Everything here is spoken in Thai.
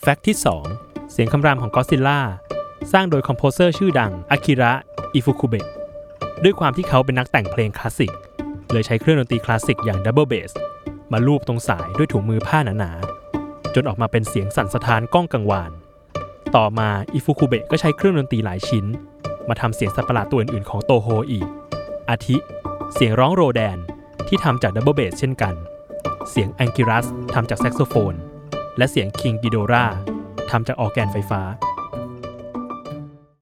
แฟกต์ที่ 2 เสียงคำรามของก็อดซิลล่าสร้างโดยคอมโพเซอร์ชื่อดังอากิระ อิฟุคุเบะด้วยความที่เขาเป็นนักแต่งเพลงคลาสสิกเลยใช้เครื่องดนตรีคลาสสิกอย่างดับเบิลเบสมาลูบตรงสายด้วยถุงมือผ้าหนาๆจนออกมาเป็นเสียงสั่นสะท้านก้องกังวานต่อมาอิฟุคุเบะก็ใช้เครื่องดนตรีหลายชิ้นมาทำเสียงสัตว์ประหลาดตัวอื่นๆของโตโฮอีกอาทิเสียงร้องโรแดนที่ทำจากดับเบิลเบสเช่นกันเสียงแองกิรัสทำจากแซกโซโฟนและเสียงคิงกิโดราทำจากออร์แกนไฟฟ้า